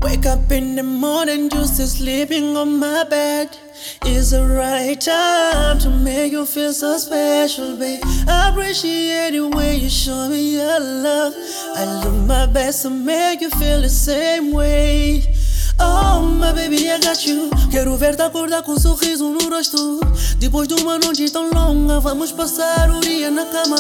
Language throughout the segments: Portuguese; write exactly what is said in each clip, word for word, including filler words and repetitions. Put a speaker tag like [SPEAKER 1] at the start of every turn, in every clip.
[SPEAKER 1] Wake up in the morning, you still sleeping on my bed. It's the right time to make you feel so special, babe. I appreciate the way you show me your love. I do my best to make you feel the same way. Oh, my baby, I got you. Quero ver-te acordar com um sorriso no rosto. Depois de uma noite tão longa, vamos passar o dia na cama.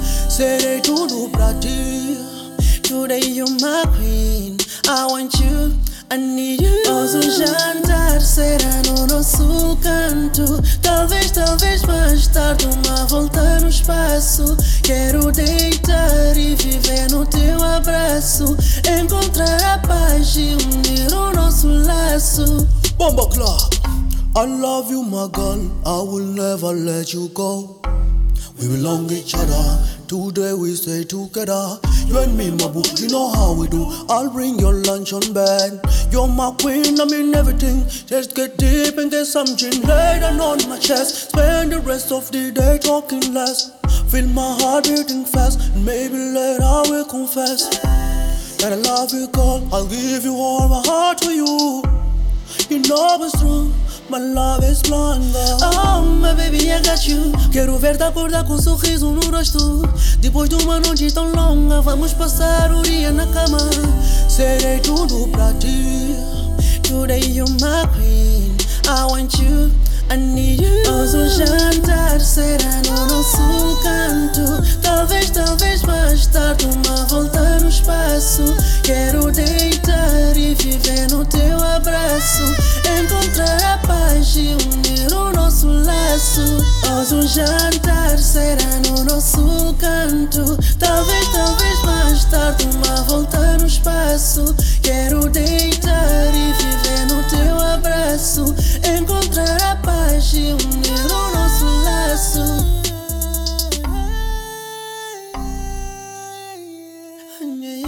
[SPEAKER 1] Serei tudo pra ti. Today you're my queen. I want you, I need you. Nosso jantar será no nosso canto. Talvez, talvez mais tarde uma volta no espaço. Quero deitar e viver no teu abraço. Encontrar a paz e unir o nosso laço.
[SPEAKER 2] Bomba Club. I love you, my girl. I will never let you go. We belong each other. Today we stay together. You and me, my boo, you know how we do. I'll bring your lunch on bed. You're my queen, I mean everything. Just get deep and get some gin. Lay down on my chest. Spend the rest of the day talking less. Feel my heart beating fast. And maybe later I will confess that I love you, girl. I'll give you all my heart to you. You know it's true. My love is blind, girl.
[SPEAKER 1] Oh, my baby, I got you. Quero ver-te acordar com um sorriso no rosto. Depois de uma noite tão longa, vamos passar o dia na cama.
[SPEAKER 2] Serei tudo pra ti.
[SPEAKER 1] Today you're my queen. I want you, I need you. Nosso jantar será no nosso canto. Talvez, talvez mais tarde uma volta no espaço. Quero deitar e viver no teu abraço. Encontrar a paz e unir o nosso laço. Nosso jantar será no nosso canto. Talvez, talvez mais tarde uma volta no espaço. Quero deitar e viver no teu abraço. Encontrar a paz e unir o nosso laço.